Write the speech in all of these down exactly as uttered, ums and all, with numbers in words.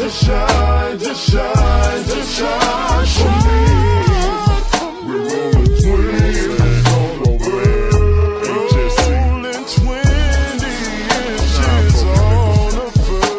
just shine, just shine, just shine for me. We're rolling twins all over. Rolling twenty inches on the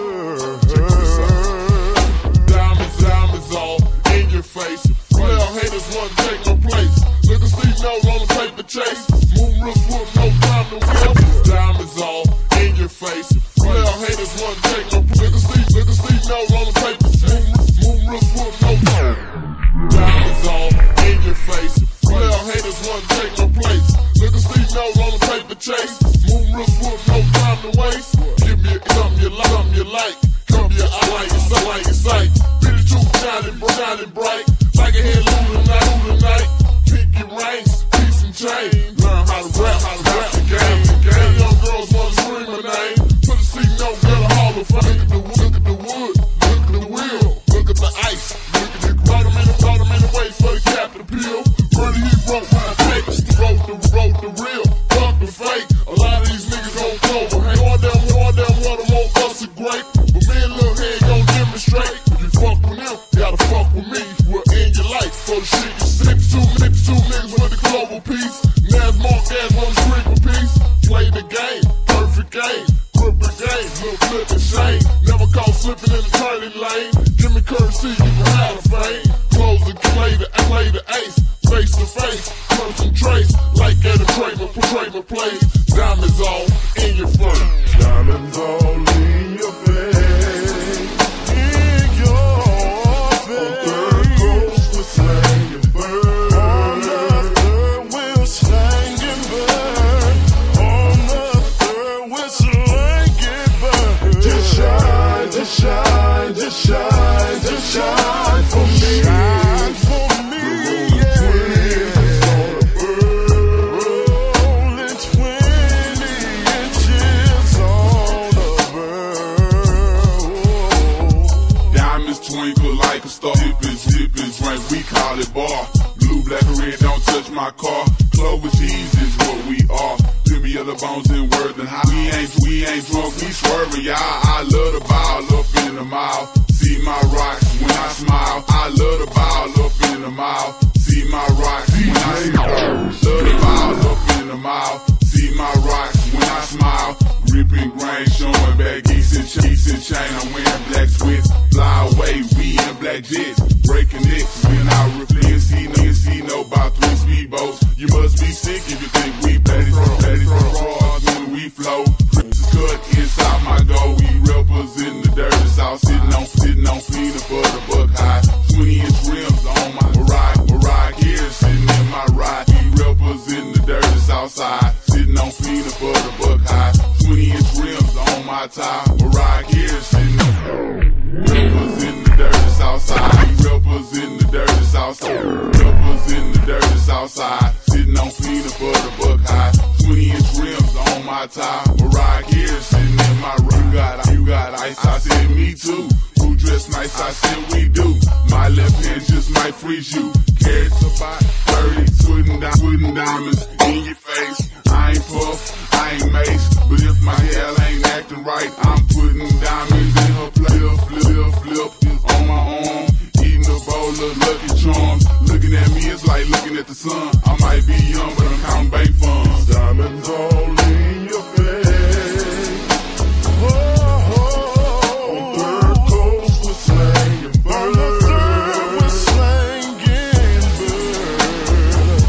verge. Diamonds, diamonds all in your face. Well, haters want to take my place. Look at Steve Note on the paper chase. Moonroof with no time to waste. Diamonds all in your face. Well, haters want to take my place. Look at Steve, look at Steve Note on the paper chase. Moonroof with no time. Diamonds all in your face. Well, haters want to take my place. Look at Steve Note on the paper chase. Moonroof with no time to waste. Give me something you like, something you like. Come here, I like it, so like it, sight. Be the truth, shining, shining bright. Like a head losing night, losing night. Pinky rings, piece and chain. Learn how to rap, how to rap the game. Game young girls wanna scream my name. Put a seat note, got a hall of fame. Look at the wood, look at the wood, look at the wheel, look at the ice. Look at the brought him in the brought him in the way for the cap to peel. Brother, he wrote my text, wrote the wrote the real, fuck the fake. A lot of these niggas gon' clover. Hey, all them, all them, want them on us a grape. But me and Lil Head gon' demonstrate. If you fuck with them, you gotta fuck with me. We're in your life for the shit you six, two, six, two niggas with the global piece. Nas Mark ass on the street for peace. Play the game, perfect game. Grip the game, little flip and shame. Never caught slipping in the turning lane. Give me courtesy, you can have a fame. Close the play the play the ace. Face to face, concentrate. Like at a Kramer, Kramer place. Diamonds all in your face. Diamonds all in your face. In your face. On third coast we're slanging bird. On the third we're slanging bird. On the third we're slanging bird. Just shine, just shine, just shine, just shine for me. Shine for me. Twinkle like a star, dippin', dippin', drink, we call it bar. Blue, black, and red, don't touch my car. Clover cheese is what we are. Jimmy of the bones and words and how we ain't, we ain't drunk, we swerving, y'all. I love the ball up in the mile. See my rocks when I smile. I love the ball up in the mile. See my rocks when I smile. Love the ball up in the mile. See my rocks when I smile. Ripping grain, showing back geese and cheese and chain. I'm wearing black sweats. Fly away, we in black jets. Breaking necks when I reflect. See no, see no about three speedboats. You must be sick if you think we petty, petty, raw when we flow. Princess cut inside my goal. We represent the dirty south. Sitting on, sitting on peanut butter, buck high. twenty inch rims on my Mariah, Mariah here sitting in my ride. We represent the dirty south side. Sitting on peanut butter, buck high. twenty inch rims on my tie. Mariah here sitting on. Represent the dirty south side. Represent the dirty south side. Represent the dirty south side. Sitting on peanut butter, buck high. twenty inch rims on my tie. Mariah here sitting in my ride. You got, you got ice, I said me too. Who dress nice, I said we do. My left hand just might freeze you. Carrots about thirty, twitting, di twitting diamonds in your face. I ain't puff, I ain't mace, but if my hair ain't acting right, I'm putting diamonds in her plate. Flip, flip, flip, flip on my arm, eating a bowl of Lucky Charms. Looking at me, it's like looking at the sun. I might be young, but I'm counting bank funds. Diamonds all in your face. Oh, oh, on third coast we're slanging bird. On the third we're slanging bird.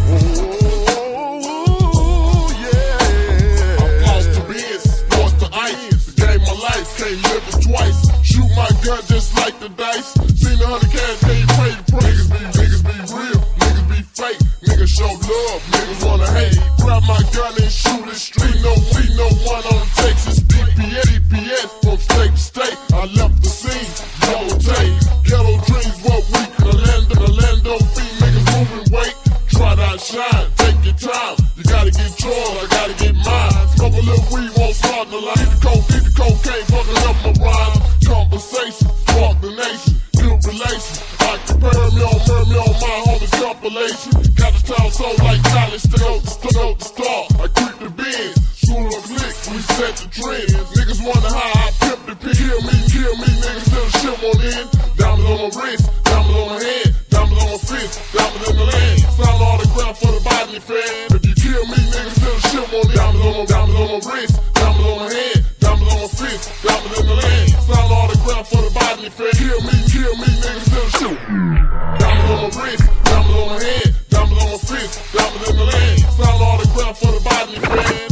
Oh, yeah. I'm lost to biz, lost to ice. The game of life, can't live it twice. Shoot my gun just like the dice. Seen a hundred cash, can you pay the price? Niggas be, niggas be real, niggas be fake. Niggas show love, niggas wanna hate. Grab my gun and shoot it straight. No, we no one on Texas D P S, D P S from state to state. I left the scene, yellow tape. Ghetto dreams, what we can land in the land don't feed niggas moving weight. Try to shine, take your time. You gotta get yours, I gotta get mine. Smoke a little weed, won't start the line. Eat the coke, eat the cocaine, fucking up my rhymes. Conversation, spark the nation. Good relations, I compare me on, murder me on my homies compilation. Got the town so like college, still still the star. I creep the bins, soon a click, we set the trend. Niggas wonder how I pimp the pig, kill me, kill kill me, niggas, till the shit won't end. Diamonds on my wrist, diamonds on my head, diamonds on my fist, diamonds in the land. Sign all the ground for the body, fam. If you kill me, niggas, till the shit won't end. Diamonds on my, diamonds on my wrist, diamonds on my head, diamonds on my fist, diamonds in the land. Sign all the ground for the body, fam. Kill me, kill me, niggas, till the shit. Diamonds on my wrist, diamonds on my head, diamonds on my fist, diamonds in the land. Sign all the ground for the body, fam.